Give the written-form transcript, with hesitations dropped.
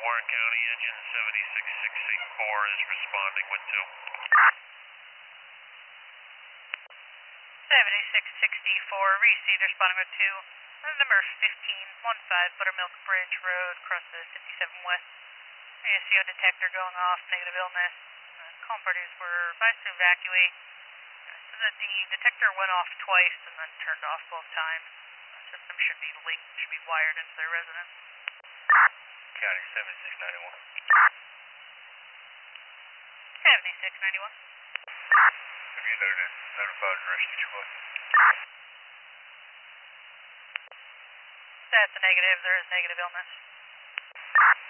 Warren County, engine 76684 is responding with 2. 7664, received, responding with 2. Number 1515 Buttermilk Bridge Road, across the 57 West. ASCO detector going off, negative illness. Calm parties were advised to evacuate. So that the detector went off twice and then turned off both times. The system should be linked, should be wired into their residence. County 7691. 7691. Have you notified rescue squad? That's a negative, there is negative illness.